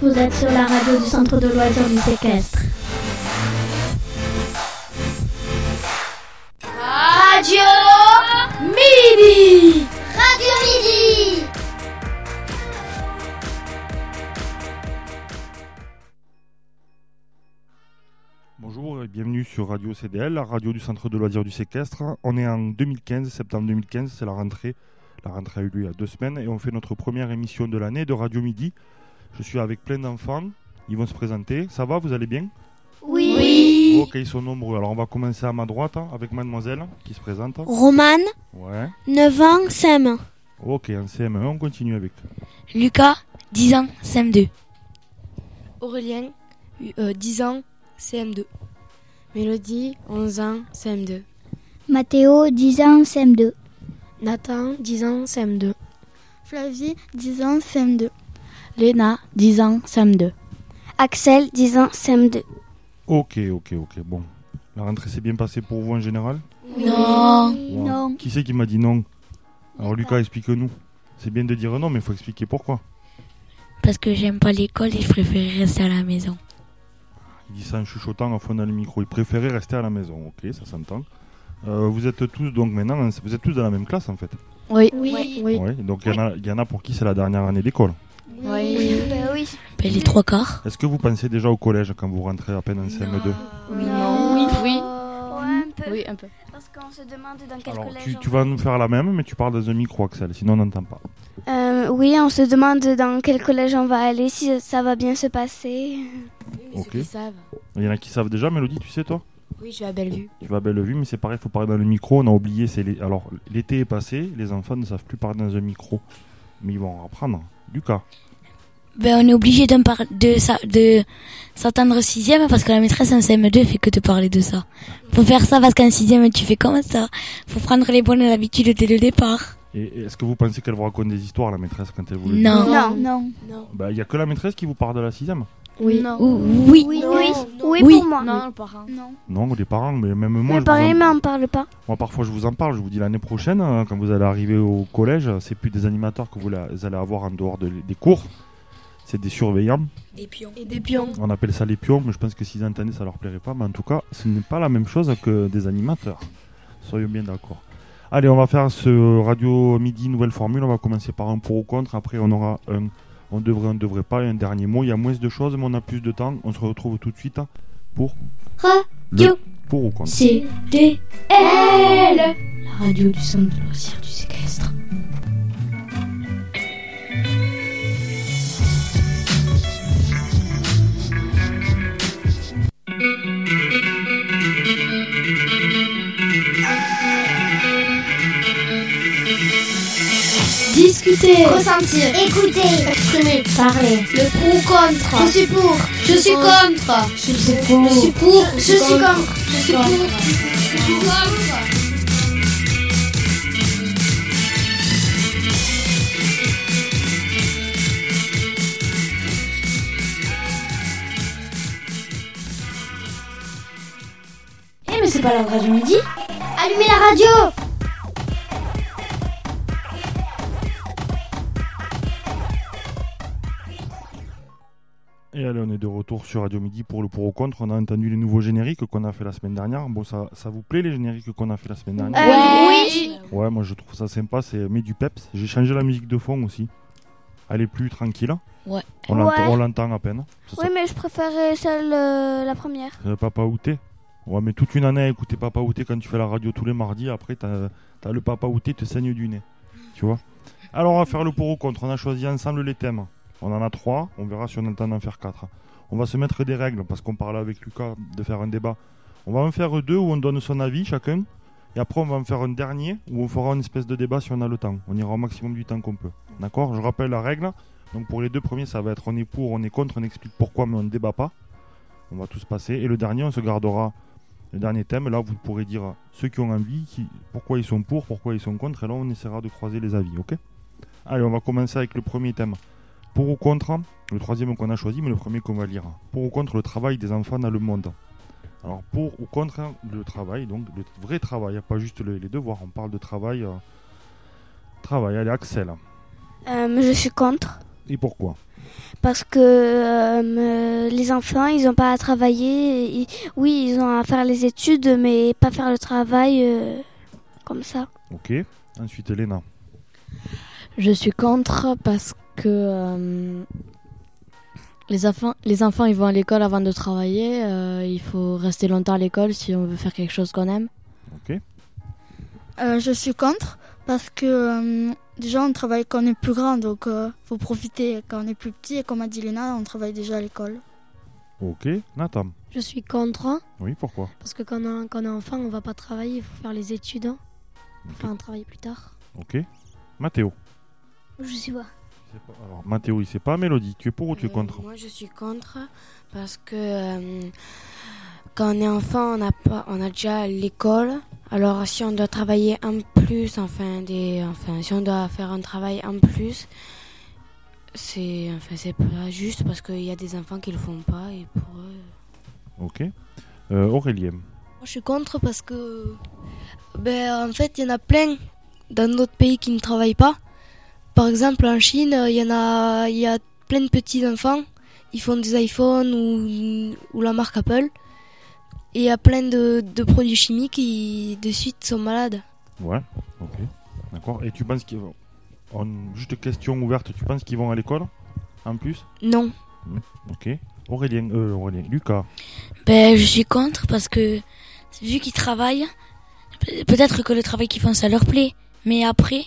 vous êtes sur la radio du centre de loisirs du séquestre. Radio Midi. Radio Midi. Bonjour et bienvenue sur Radio CDL, la radio du centre de loisirs du séquestre. On est en 2015, septembre 2015, c'est la rentrée. La rentrée a eu lieu il y a 2 semaines et on fait notre première émission de l'année de Radio Midi. Je suis avec plein d'enfants, ils vont se présenter. Ça va, vous allez bien ? Oui. Ok, ils sont nombreux. Alors on va commencer à ma droite avec mademoiselle qui se présente. Romane, Ouais. 9 ans, CM1. Ok, en CM1, on continue avec. Lucas, 10 ans, CM2. Aurélien, 10 ans, CM2. Mélodie, 11 ans, CM2. Mathéo, 10 ans, CM2. Nathan, 10 ans, CM2. Flavie, 10 ans, CM2. Léna, 10 ans, CM2. Axel, 10 ans, CM2. Ok. Bon, la rentrée s'est bien passée pour vous en général ? Non. Ouais. Non. Qui c'est qui m'a dit non ? Alors Lucas, explique-nous. C'est bien de dire non, mais il faut expliquer pourquoi. Parce que j'aime pas l'école et je préfère rester à la maison. Il dit ça en chuchotant à fond dans le micro. Il préférait rester à la maison. Ok, ça s'entend. Vous êtes tous donc maintenant, vous êtes tous dans la même classe en fait. Oui. Ouais, donc il y en a pour qui c'est la dernière année d'école. Oui. Les 3/4. Est-ce que vous pensez déjà au collège quand vous rentrez à peine en CM2 ? Oui, un peu. Parce qu'on se demande dans quel Alors collège tu vas nous faire la même, mais tu parles dans un micro, Axel, sinon on n'entend pas. Oui, on se demande dans quel collège on va aller, si ça va bien se passer. Ok. Ils savent. Il y en a qui savent déjà, Mélodie, tu sais toi ? Oui, je suis à Bellevue. Tu vas à Bellevue, mais c'est pareil, il faut parler dans le micro. On a oublié, alors l'été est passé, les enfants ne savent plus parler dans un micro. Mais ils vont apprendre. Lucas. On est obligé de s'attendre au 6e parce que la maîtresse en CM2 fait que te parler de ça. Faut faire ça parce qu'en 6e tu fais comme ça. Faut prendre les bonnes habitudes dès le départ. Et est-ce que vous pensez qu'elle vous raconte des histoires, la maîtresse, quand elle vous le dit ? Non. Bah, il n'y a que la maîtresse qui vous parle de la 6e. Oui. Non. Oui. Oui, pour moi. Non, le parent. Non, les parents, mais même moi. Mais pareil, mais on parle pas. Moi, parfois, je vous en parle. Je vous dis l'année prochaine, quand vous allez arriver au collège, c'est plus des animateurs que vous allez avoir en dehors des cours. C'est des surveillants. Des pions. Et des pions. On appelle ça les pions, mais je pense que s'ils entendaient, ça leur plairait pas. Mais en tout cas, ce n'est pas la même chose que des animateurs. Soyons bien d'accord. Allez, on va faire ce Radio Midi nouvelle formule. On va commencer par un pour ou contre. Après, on aura un on devrait pas et un dernier mot. Il y a moins de choses, mais on a plus de temps. On se retrouve tout de suite pour Radio pour ou contre. CDL, La radio du centre de loisirs du séquestre. discuter, Ressentir. Écouter. exprimer, parler, Le pour ou contre. Je suis pour. Je suis contre. je suis pour, Je suis pour. Je suis contre. Je suis pour. Je suis contre. mais c'est pas la radio midi. Allumez la radio. Et allez, on est de retour sur Radio Midi pour le pour ou contre. On a entendu les nouveaux génériques qu'on a fait la semaine dernière. Bon, ça vous plaît les génériques qu'on a fait la semaine dernière ? Oui. Ouais, moi je trouve ça sympa, c'est met du peps. J'ai changé la musique de fond aussi. Elle est plus tranquille. Ouais. On l'entend à peine. Oui, mais je préférais celle, la première. Papa Outé. Ouais, mais toute une année à écouter Papa Outé quand tu fais la radio tous les mardis. Après, t'as le Papa Outé te saigne du nez. Tu vois ? Alors, on va faire le pour ou contre. On a choisi ensemble les thèmes. On en a 3. On verra si on a le temps d'en faire 4. On va se mettre des règles parce qu'on parlait avec Lucas de faire un débat. On va en faire 2 où on donne son avis chacun. Et après, on va en faire un dernier où on fera une espèce de débat si on a le temps. On ira au maximum du temps qu'on peut. D'accord ? Je rappelle la règle. Donc, pour les 2 premiers, ça va être on est pour, on est contre, on explique pourquoi, mais on ne débat pas. On va tous passer. Et le dernier, on se gardera le dernier thème. Là, vous pourrez dire ceux qui ont envie, pourquoi ils sont pour, pourquoi ils sont contre. Et là, on essaiera de croiser les avis. Ok ? Allez, on va commencer avec le premier thème. Pour ou contre, le troisième qu'on a choisi, mais le premier qu'on va lire. Pour ou contre le travail des enfants dans le monde. Alors, pour ou contre le travail, donc le vrai travail, pas juste les devoirs. On parle de travail. Allez, Axel. Je suis contre. Et pourquoi ? Parce que les enfants, ils n'ont pas à travailler. Oui, ils ont à faire les études, mais pas faire le travail comme ça. Ok. Ensuite, Elena. Je suis contre parce que les enfants ils vont à l'école avant de travailler. Il faut rester longtemps à l'école si on veut faire quelque chose qu'on aime. Ok. Je suis contre parce que déjà on travaille quand on est plus grand, donc faut profiter quand on est plus petit. Et comme a dit Léna, on travaille déjà à l'école. Ok. Nathan. Je suis contre, Oui, pourquoi? parce que quand on est enfant, on va pas travailler, il faut faire les études. Il faut faire un travail plus tard. Ok. Mathéo. Je sais pas. Alors, Mathéo, il sait pas. Mélodie, tu es pour ou tu es contre? Moi, je suis contre parce que quand on est enfant, on a déjà l'école. Alors, si on doit travailler en plus, si on doit faire un travail en plus, c'est pas juste parce qu'il y a des enfants qui le font pas et pour eux. Ok. Aurélien. Moi, je suis contre parce que, en fait, il y en a plein dans d'autres pays qui ne travaillent pas. Par exemple, en Chine, il y a plein de petits enfants. Ils font des iPhones ou la marque Apple. Et il y a plein de produits chimiques qui, de suite, sont malades. Ouais. Ok. D'accord. Et tu penses qu'ils vont... Juste question ouverte, tu penses qu'ils vont à l'école en plus? Non. Ok. Aurélien. Lucas. Je suis contre parce que vu qu'ils travaillent, peut-être que le travail qu'ils font ça leur plaît, mais après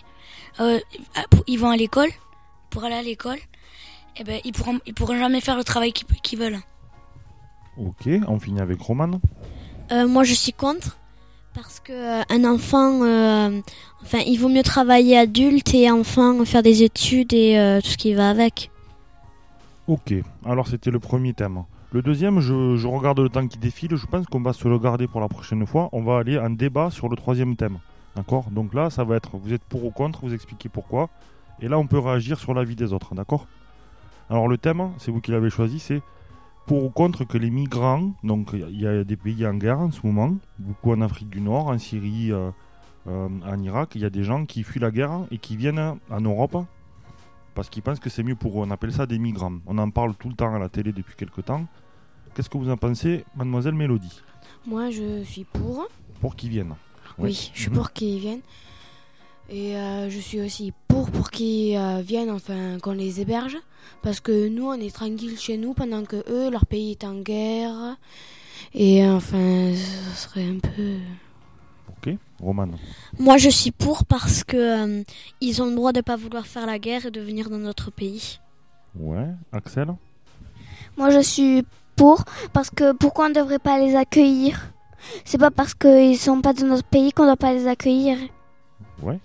ils vont à l'école. Pour aller à l'école, ils pourront jamais faire le travail qu'ils veulent. Ok, on finit avec Romane. Moi, je suis contre parce que un enfant, il vaut mieux travailler adulte et enfant faire des études et tout ce qui va avec. Ok, alors c'était le premier thème. Le deuxième, je regarde le temps qui défile, je pense qu'on va se le garder pour la prochaine fois. On va aller en débat sur le troisième thème. D'accord? Donc là, ça va être, vous êtes pour ou contre, vous expliquez pourquoi. Et là, on peut réagir sur l'avis des autres, d'accord? Alors le thème, c'est vous qui l'avez choisi, c'est pour ou contre que les migrants, donc il y a des pays en guerre en ce moment, beaucoup en Afrique du Nord, en Syrie, en Irak, il y a des gens qui fuient la guerre et qui viennent en Europe parce qu'ils pensent que c'est mieux pour eux. On appelle ça des migrants. On en parle tout le temps à la télé depuis quelques temps. Qu'est-ce que vous en pensez, mademoiselle Mélodie? Moi, je suis pour. Pour qu'ils viennent. Oui, je suis pour qu'ils viennent. Et je suis aussi pour qu'ils viennent, qu'on les héberge. Parce que nous, on est tranquille chez nous pendant que eux, leur pays est en guerre. Et ce serait un peu... Ok, Romane. Moi, je suis pour parce que ils ont le droit de pas vouloir faire la guerre et de venir dans notre pays. Ouais, Axel. Moi, je suis pour parce que pourquoi on ne devrait pas les accueillir? C'est pas parce qu'ils sont pas de notre pays qu'on doit pas les accueillir. Ouais.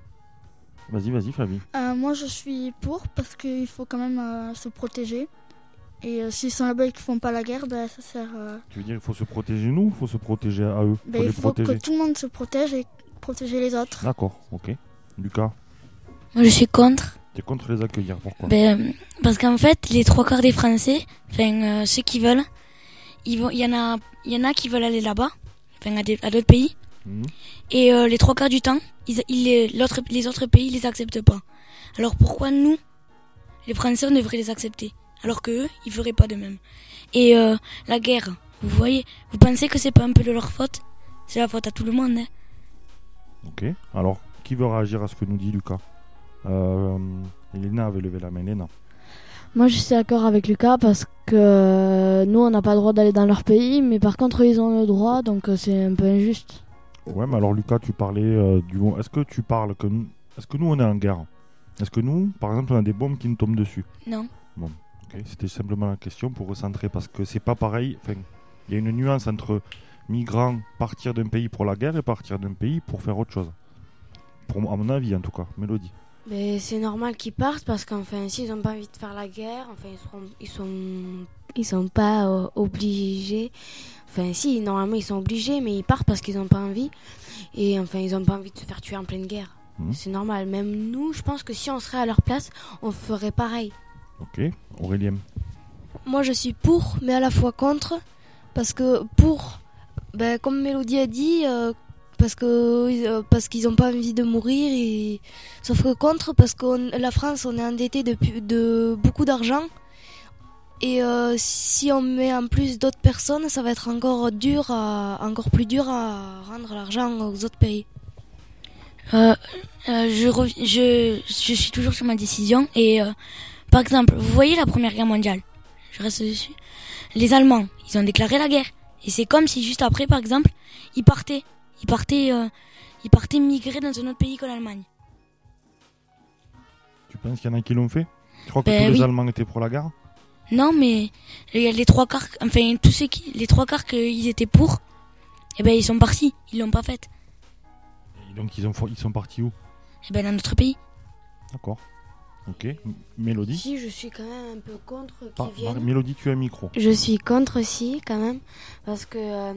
Vas-y, Flavie. Moi, je suis pour parce qu'il faut quand même se protéger. Et s'ils sont là-bas et qu'ils font pas la guerre, ça sert... Tu veux dire qu'il faut se protéger nous ou il faut se protéger à eux? Il faut que tout le monde se protège et protéger les autres. D'accord, ok. Lucas? Moi, je suis contre. T'es contre les accueillir, pourquoi? Parce qu'en fait, les 3/4 des Français, ceux qui veulent, il y en a qui veulent aller là-bas, à d'autres pays. Et les 3/4 du temps, les autres pays les acceptent pas. Alors pourquoi nous, les Français, on devrait les accepter, alors que eux, ils feraient pas de même? Et la guerre, vous voyez, vous pensez que c'est pas un peu de leur faute? C'est la faute à tout le monde. Hein. Ok. Alors, qui veut réagir à ce que nous dit Lucas? Elena avait levé la main. Elena. Moi, je suis d'accord avec Lucas parce que nous, on n'a pas le droit d'aller dans leur pays, mais par contre, ils ont le droit, donc c'est un peu injuste. Ouais, mais alors Lucas, tu parlais du... Est-ce que tu parles que nous... Est-ce que nous, on est en guerre? Est-ce que nous, par exemple, on a des bombes qui nous tombent dessus? Non. Bon, ok. C'était simplement la question pour recentrer, parce que c'est pas pareil. Il y a une nuance entre migrants partir d'un pays pour la guerre et partir d'un pays pour faire autre chose. À mon avis, en tout cas. Mélodie. Mais c'est normal qu'ils partent parce s'ils n'ont pas envie de faire la guerre, ils sont pas obligés. Normalement ils sont obligés, mais ils partent parce qu'ils n'ont pas envie. Et ils n'ont pas envie de se faire tuer en pleine guerre. C'est normal. Même nous, je pense que si on serait à leur place, on ferait pareil. Ok, Aurélien. Moi, je suis pour, mais à la fois contre, parce que comme Mélodie a dit, parce qu'ils n'ont pas envie de mourir. Sauf que contre, parce que la France, on est endetté de beaucoup d'argent. Et si on met en plus d'autres personnes, ça va être encore plus dur à rendre l'argent aux autres pays. Je suis toujours sur ma décision. Et par exemple, vous voyez la Première Guerre mondiale, je reste dessus. Les Allemands, ils ont déclaré la guerre. Et c'est comme si juste après, par exemple, ils partaient migrer dans un autre pays que l'Allemagne. Tu penses qu'il y en a qui l'ont fait? Tu crois que tous les Allemands étaient pour la guerre? Non, mais il y a les trois quarts, les trois quarts qu'ils étaient pour, eh ben ils sont partis, ils l'ont pas faite. Et donc ils sont partis où? Eh ben dans notre pays. D'accord. Ok. Mélodie? Si, je suis quand même un peu contre qu'ils viennent. Mélodie, tu as un micro. Je suis contre aussi quand même parce que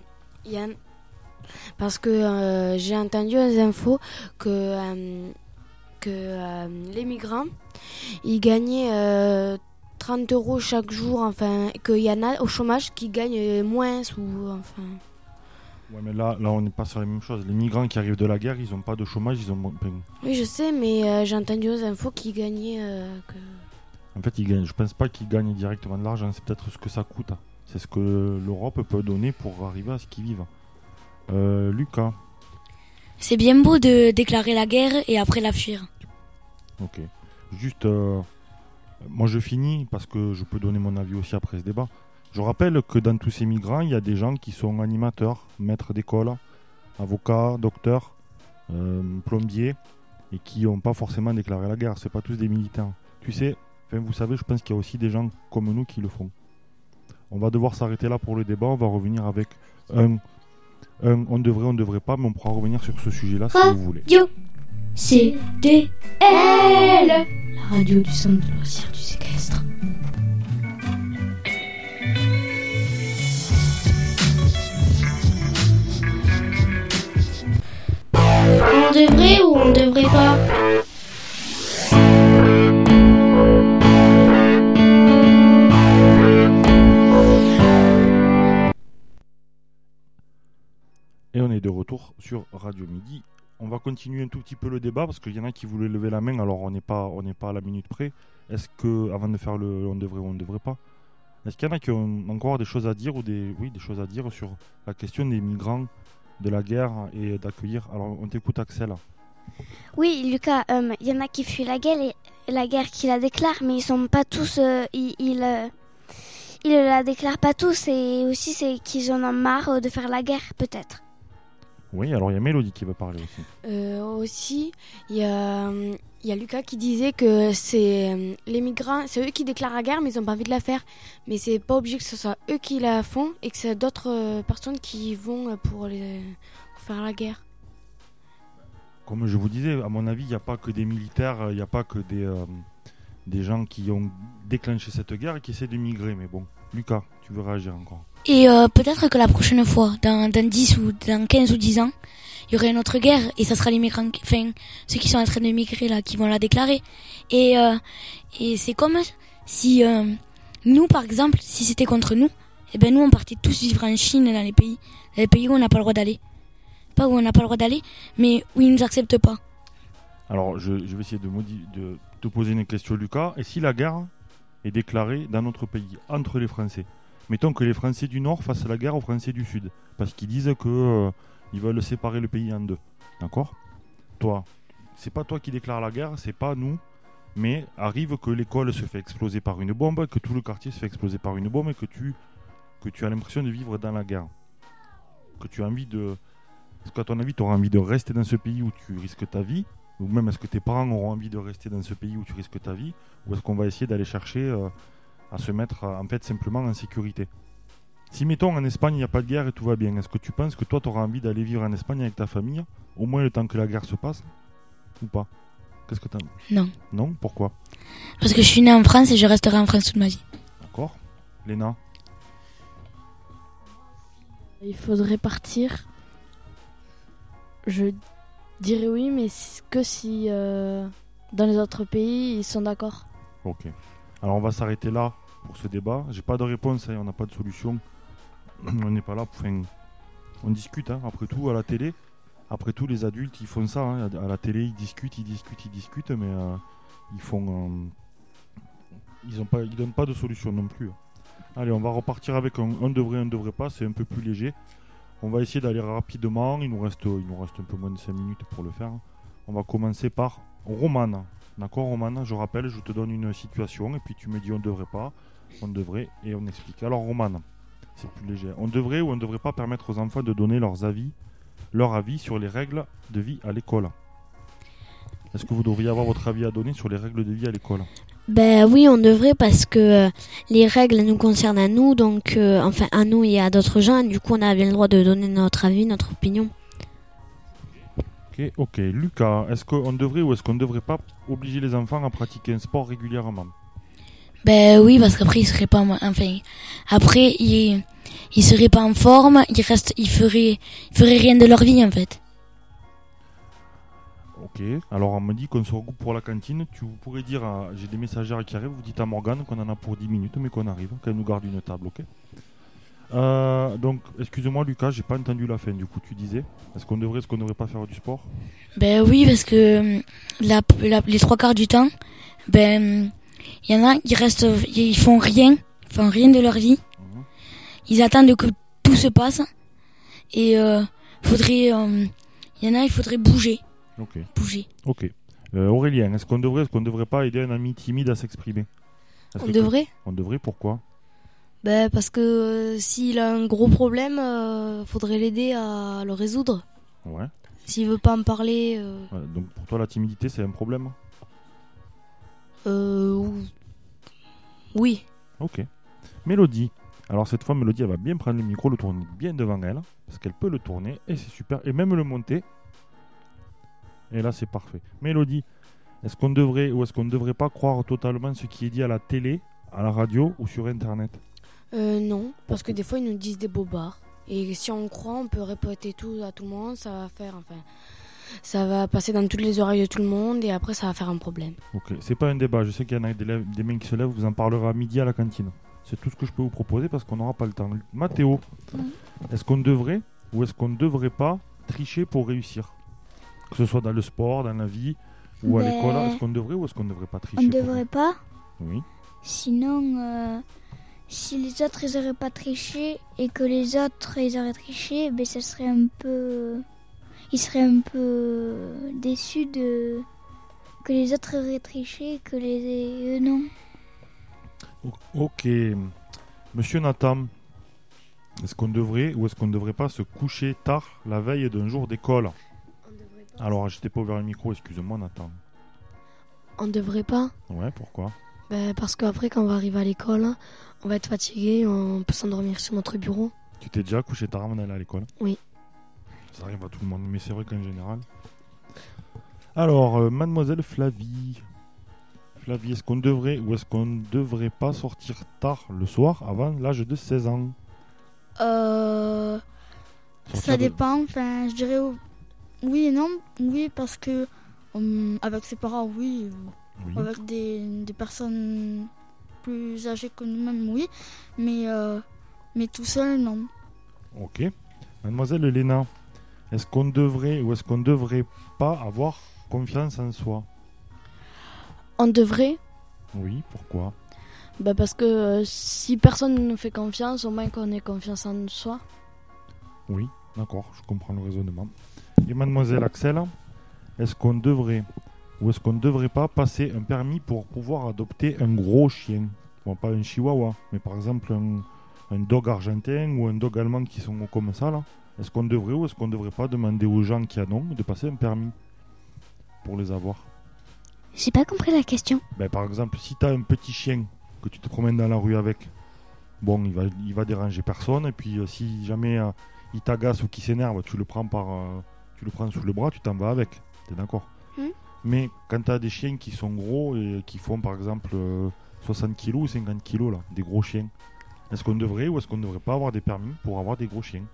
j'ai entendu aux infos que les migrants ils gagnaient 30 € chaque jour, enfin qu'il y en a au chômage qui gagnent moins ou enfin. Ouais, mais là on n'est pas sur la même chose. Les migrants qui arrivent de la guerre, ils ont pas de chômage, ils ont. Oui, je sais, mais j'ai entendu aux infos qu'ils gagnaient. En fait, ils gagnent. Je pense pas qu'ils gagnent directement de l'argent. C'est peut-être ce que ça coûte. C'est ce que l'Europe peut donner pour arriver à ce qu'ils vivent. Lucas. C'est bien beau de déclarer la guerre et après la fuir. Ok. Juste, moi je finis parce que je peux donner mon avis aussi après ce débat. Je rappelle que dans tous ces migrants, il y a des gens qui sont animateurs, maîtres d'école, avocats, docteurs, plombiers, et qui n'ont pas forcément déclaré la guerre. C'est pas tous des militaires. Tu sais, vous savez, je pense qu'il y a aussi des gens comme nous qui le font. On va devoir s'arrêter là pour le débat. On va revenir avec on devrait pas, mais on pourra revenir sur ce sujet-là si vous voulez. CDL, la radio du centre de loisirs du séquestre. On devrait ou on devrait pas? Et on est de retour sur Radio Midi. On va continuer un tout petit peu le débat parce qu'il y en a qui voulaient lever la main, alors on n'est pas à la minute près. Est-ce que, avant de faire le on devrait ou on ne devrait pas, est-ce qu'il y en a qui ont encore des choses à dire ou des choses à dire sur la question des migrants, de la guerre et d'accueillir? Alors on t'écoute, Axel. Oui, Lucas, il y en a qui fuient la guerre qui la déclarent, mais ils sont pas tous, ils la déclarent pas tous, et aussi c'est qu'ils en ont marre de faire la guerre, peut-être. Oui, alors il y a Mélodie qui veut parler aussi. Aussi, il y a Lucas qui disait que c'est les migrants, c'est eux qui déclarent la guerre, mais ils n'ont pas envie de la faire. Mais c'est pas obligé que ce soit eux qui la font et que c'est d'autres personnes qui vont pour faire la guerre. Comme je vous disais, à mon avis, il n'y a pas que des militaires, il n'y a pas que des gens qui ont déclenché cette guerre et qui essaient de migrer. Mais bon, Lucas, tu veux réagir encore? Et peut-être que la prochaine fois, dans 10 ou dans 15 ou 10 ans, il y aurait une autre guerre et ça sera les migrants, ceux qui sont en train de migrer là, qui vont la déclarer. Et c'est comme si nous, par exemple, si c'était contre nous, eh ben nous on partait tous vivre en Chine, dans les pays où on n'a pas le droit d'aller. Pas où on n'a pas le droit d'aller, mais où ils nous acceptent pas. Alors je vais essayer de te poser une question, Lucas. Et si la guerre est déclarée dans notre pays, entre les Français? Mettons que les Français du Nord fassent la guerre aux Français du Sud, parce qu'ils disent que ils veulent séparer le pays en deux. D'accord? Toi, c'est pas toi qui déclare la guerre, c'est pas nous, mais arrive que l'école se fait exploser par une bombe, que tout le quartier se fait exploser par une bombe, et que tu as l'impression de vivre dans la guerre. Que tu as envie de... Est-ce qu'à ton avis, tu auras envie de rester dans ce pays où tu risques ta vie? Ou même est-ce que tes parents auront envie de rester dans ce pays où tu risques ta vie? Ou est-ce qu'on va essayer d'aller chercher à se mettre en fait simplement en sécurité? Si mettons en Espagne il n'y a pas de guerre et tout va bien, est-ce que tu penses que toi tu auras envie d'aller vivre en Espagne avec ta famille, au moins le temps que la guerre se passe? Ou pas? Qu'est-ce que t'as? Non. Non? Pourquoi? Parce que je suis née en France et je resterai en France toute ma vie. D'accord. Léna? Il faudrait partir. Je dirais oui, mais que si dans les autres pays ils sont d'accord. Ok. Alors on va s'arrêter là pour ce débat. J'ai pas de réponse, on n'a pas de solution. On n'est pas là pour... on discute, après tout, à la télé. Après tout, les adultes, ils font ça. Hein. À la télé, ils discutent, mais ils donnent pas de solution non plus. Allez, on va repartir avec un devrait pas. C'est un peu plus léger. On va essayer d'aller rapidement. Il nous reste un peu moins de 5 minutes pour le faire. On va commencer par Romane. D'accord, Romane, je rappelle, je te donne une situation et puis tu me dis on devrait pas, on devrait et on explique. Alors Romane, c'est plus léger. On devrait ou on ne devrait pas permettre aux enfants de donner leur avis sur les règles de vie à l'école. Est-ce que vous devriez avoir votre avis à donner sur les règles de vie à l'école? Ben oui, on devrait parce que les règles nous concernent à nous, donc enfin à nous et à d'autres gens. Du coup, on a bien le droit de donner notre avis, notre opinion. Ok. Lucas, est-ce qu'on devrait ou est-ce qu'on ne devrait pas obliger les enfants à pratiquer un sport régulièrement? Ben oui, parce qu'après ils seraient pas, après ils seraient pas en forme, ils feraient rien de leur vie en fait. Ok, alors on me dit qu'on se regroupe pour la cantine. Tu pourrais dire, j'ai des messagères qui arrivent, vous dites à Morgane qu'on en a pour 10 minutes, mais qu'on arrive, qu'elle nous garde une table, ok? Donc, excuse-moi Lucas, j'ai pas entendu la fin. Du coup, tu disais, est-ce qu'on devrait pas faire du sport? Ben oui, parce que les 3/4 du temps, ben il y en a, ils font rien de leur vie. Ils attendent que tout se passe et il faudrait bouger. Ok. Bouger. Ok. Aurélien, est-ce qu'on devrait pas aider un ami timide à s'exprimer? On devrait. On devrait, pourquoi? Ben parce que s'il a un gros problème, faudrait l'aider à le résoudre. Ouais. S'il veut pas en parler. Ouais, donc pour toi, la timidité, c'est un problème? Oui. Ok. Mélodie. Alors cette fois, Mélodie, elle va bien prendre le micro, le tourner bien devant elle, parce qu'elle peut le tourner, et c'est super, et même le monter. Et là, c'est parfait. Mélodie, est-ce qu'on devrait ou est-ce qu'on ne devrait pas croire totalement ce qui est dit à la télé, à la radio ou sur Internet? Non, parce que des fois, ils nous disent des bobards. Et si on croit, on peut répéter tout à tout le monde, ça va passer dans toutes les oreilles de tout le monde, et après, ça va faire un problème. Ok, c'est pas un débat. Je sais qu'il y en a des mains qui se lèvent, vous en parlerez à midi à la cantine. C'est tout ce que je peux vous proposer parce qu'on n'aura pas le temps. Mathéo, est-ce qu'on devrait ou est-ce qu'on ne devrait pas tricher pour réussir? Que ce soit dans le sport, dans la vie ou à l'école, est-ce qu'on devrait ou est-ce qu'on ne devrait pas tricher? On ne devrait pas. Oui. Sinon, si les autres ils n'auraient pas triché et que les autres ils auraient triché, ben ça serait un peu... Ils seraient un peu déçus que les autres auraient triché et que eux non. Ok. Monsieur Nathan, est-ce qu'on devrait ou est-ce qu'on ne devrait pas se coucher tard la veille d'un jour d'école? Alors, je t'ai pas ouvert le micro, excuse-moi Nathan. On devrait pas? Ouais, pourquoi? Parce qu'après, quand on va arriver à l'école, on va être fatigué, on peut s'endormir sur notre bureau. Tu t'es déjà couché tard avant d'aller à l'école? Oui. Ça arrive à tout le monde, mais c'est vrai qu'en général. Alors, mademoiselle Flavie. Flavie, est-ce qu'on devrait ou est-ce qu'on ne devrait pas sortir tard le soir avant l'âge de 16 ans? Ça dépend, enfin, je dirais oui et non. Oui, parce que avec ses parents, oui. Avec des personnes plus âgées que nous-mêmes, oui. Mais tout seul, non. Ok. Mademoiselle Léna, est-ce qu'on devrait ou est-ce qu'on ne devrait pas avoir confiance en soi? On devrait. Oui, pourquoi? Parce que si personne ne nous fait confiance, au moins qu'on ait confiance en soi. Oui, d'accord, je comprends le raisonnement. Et mademoiselle Axel, est-ce qu'on devrait ou est-ce qu'on ne devrait pas passer un permis pour pouvoir adopter un gros chien? Bon, pas un chihuahua, mais par exemple un dog argentin ou un dog allemand qui sont comme ça là. Est-ce qu'on devrait ou est-ce qu'on ne devrait pas demander aux gens qui en ont de passer un permis pour les avoir? J'ai pas compris la question. Par exemple, si tu as un petit chien que tu te promènes dans la rue avec, bon, il va déranger personne, et puis si jamais il t'agace ou qu'il s'énerve, tu le prends sous le bras, tu t'en vas avec. T'es d'accord? Mais quand tu as des chiens qui sont gros et qui font par exemple 60 kg ou 50 kg, là, des gros chiens, est-ce qu'on devrait ou est-ce qu'on ne devrait pas avoir des permis pour avoir des gros chiens?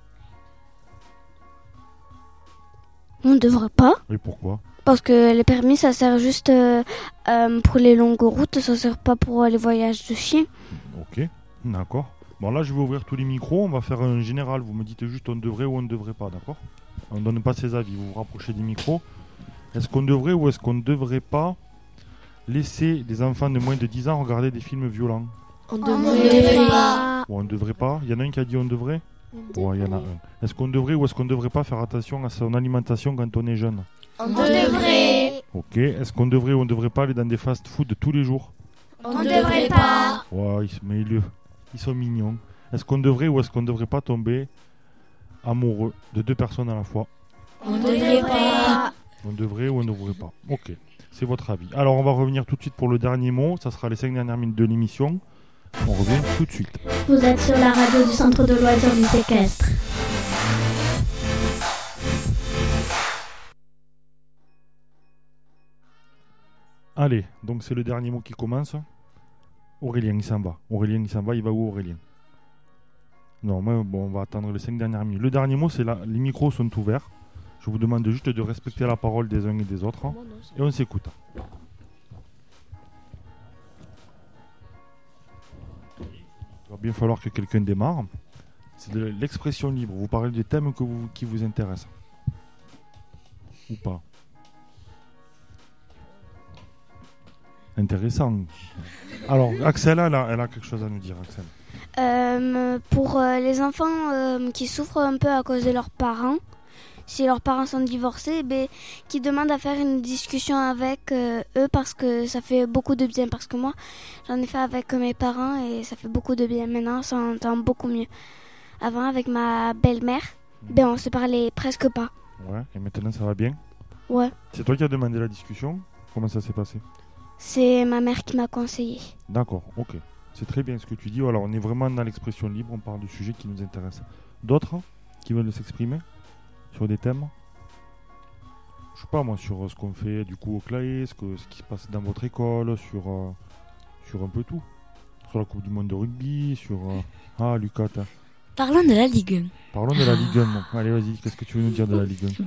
On ne devrait pas. Et pourquoi? Parce que les permis, ça sert juste pour les longues routes, ça sert pas pour les voyages de chiens. Ok, d'accord. Bon, là, je vais ouvrir tous les micros, on va faire un général. Vous me dites juste on devrait ou on ne devrait pas, d'accord? On ne donne pas ses avis. Vous vous rapprochez du micro. Est-ce qu'on devrait ou est-ce qu'on ne devrait pas laisser des enfants de moins de 10 ans regarder des films violents? On devrait pas. Ou on ne devrait pas? Il y en a un qui a dit on devrait? Ouais, il y en a un. Est-ce qu'on devrait ou est-ce qu'on ne devrait pas faire attention à son alimentation quand on est jeune? On devrait. Ok. Est-ce qu'on devrait ou on ne devrait pas aller dans des fast-food tous les jours? On devrait pas. Ouais, mais ils sont mignons. Est-ce qu'on devrait ou est-ce qu'on ne devrait pas tomber amoureux de 2 personnes à la fois? On devrait pas. On devrait ou on ne devrait pas. Ok, c'est votre avis. Alors on va revenir tout de suite pour le dernier mot. Ça sera les 5 dernières minutes de l'émission. On revient tout de suite. Vous êtes sur la radio du centre de loisirs du Séquestre. Allez, donc c'est le dernier mot qui commence. Aurélien, il s'en va. Aurélien, il s'en va. Il va où, Aurélien? Non, on va attendre les 5 dernières minutes. Le dernier mot, c'est là. Les micros sont ouverts. Je vous demande juste de respecter la parole des uns et des autres. Et on s'écoute. Il va bien falloir que quelqu'un démarre. C'est de l'expression libre. Vous parlez des thèmes qui vous intéressent. Ou pas. Intéressant. Alors, Axel, elle a quelque chose à nous dire, Axel. Pour les enfants qui souffrent un peu à cause de leurs parents, si leurs parents sont divorcés, qui demandent à faire une discussion avec eux parce que ça fait beaucoup de bien. Parce que moi, j'en ai fait avec mes parents et ça fait beaucoup de bien. Maintenant, ça entend beaucoup mieux. Avant, avec ma belle-mère, on se parlait presque pas. Ouais, et maintenant ça va bien? Ouais. C'est toi qui as demandé la discussion? Comment ça s'est passé? C'est ma mère qui m'a conseillé. D'accord, ok. C'est très bien ce que tu dis. Alors, on est vraiment dans l'expression libre, on parle de sujets qui nous intéressent. D'autres qui veulent s'exprimer sur des thèmes? Je sais pas moi, sur ce qu'on fait du coup au CLAE, ce qui se passe dans votre école, sur un peu tout. Sur la Coupe du Monde de rugby, sur... Ah, Lucas, Parlons de la Ligue 1. Parlons de la Ligue 1. Allez, vas-y, qu'est-ce que tu veux nous dire de la Ligue 1?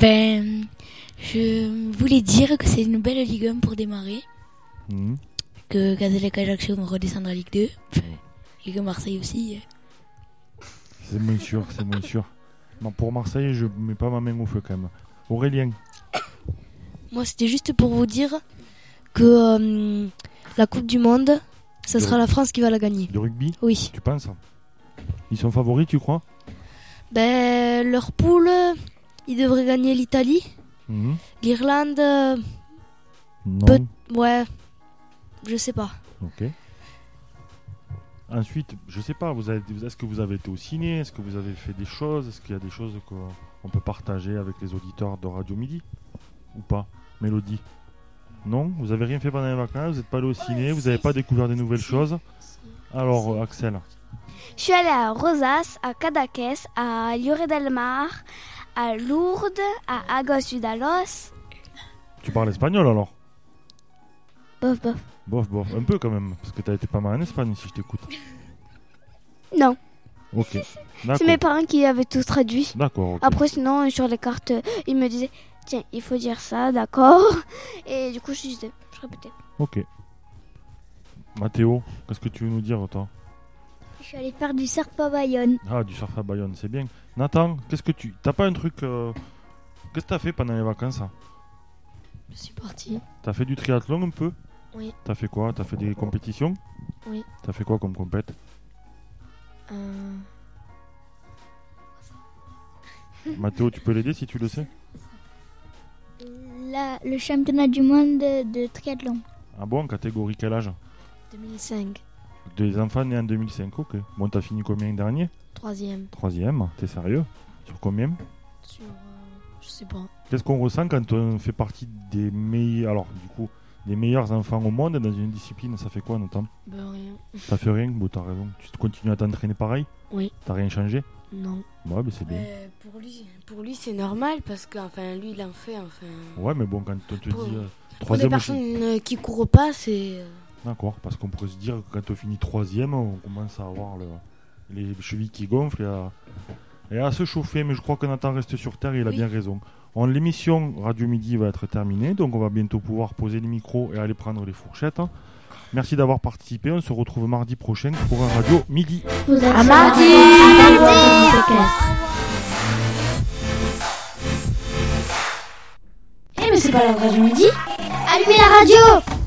Je voulais dire que c'est une belle Ligue 1 pour démarrer. Que Gazelle et Ajaccio vont redescendre à Ligue 2. Et que Marseille aussi. C'est moins sûr, c'est moins sûr. Non, pour Marseille, je mets pas ma main au feu quand même. Aurélien? Moi, c'était juste pour vous dire que la Coupe du Monde, ça sera la France qui va la gagner. De rugby? Oui. Tu penses? Ils sont favoris, tu crois? Leur poule, ils devraient gagner l'Italie. L'Irlande, non. Ouais, je sais pas. Ok. Ensuite, je sais pas, est-ce que vous avez été au ciné? Est-ce que vous avez fait des choses? Est-ce qu'il y a des choses qu'on peut partager avec les auditeurs de Radio Midi? Ou pas? Mélodie? Non? Vous avez rien fait pendant les vacances? Vous n'êtes pas allé au ciné? Vous n'avez pas découvert des nouvelles choses? Alors, Axel? Je suis allée à Rosas, à Cadaqués, à Lloret del Mar, à Lourdes, à Agos Vidalos. Tu parles espagnol alors? Bof. Bof, un peu quand même, parce que t'as été pas mal en Espagne si je t'écoute. Non. Ok. C'est mes parents qui avaient tout traduit. D'accord. Okay. Après, sinon, sur les cartes, ils me disaient, tiens, il faut dire ça, d'accord. Et du coup, je répétais. Ok. Mathéo, qu'est-ce que tu veux nous dire, toi? Je suis allé faire du surf à Bayonne. Ah, du surf à Bayonne, c'est bien. Nathan, t'as pas un truc... Qu'est-ce que t'as fait pendant les vacances? Je suis parti. T'as fait du triathlon un peu? Oui. T'as fait quoi? T'as fait des compétitions? Oui. T'as fait quoi comme compète? Mathéo, tu peux l'aider si tu le sais? Le championnat du monde de triathlon. Ah bon, catégorie quel âge? 2005. Des enfants nés en 2005, ok. Bon, t'as fini combien dernier? 3e. 3e, t'es sérieux? Sur combien? Sur... je sais pas. Qu'est-ce qu'on ressent quand on fait partie des meilleurs... Alors, du coup, des meilleurs enfants au monde dans une discipline? Ça fait quoi, Nathan? Rien. Ça fait rien? Bon, t'as raison. Tu continues à t'entraîner pareil? Oui. T'as rien changé? Non. Ouais, mais c'est bien. Pour lui, c'est normal parce que lui, il en fait. Ouais, mais bon, quand on te dit... Pour les personnes qui courent pas, c'est... D'accord, parce qu'on pourrait se dire que quand on finit 3e, on commence à avoir les chevilles qui gonflent et à se chauffer. Mais je crois que Nathan reste sur terre et il a bien raison. L'émission Radio Midi va être terminée, donc on va bientôt pouvoir poser les micros et aller prendre les fourchettes. Merci d'avoir participé. On se retrouve mardi prochain pour un Radio Midi. Vous êtes à mardi. c'est pas l'heure de Radio Midi. Allumez la radio!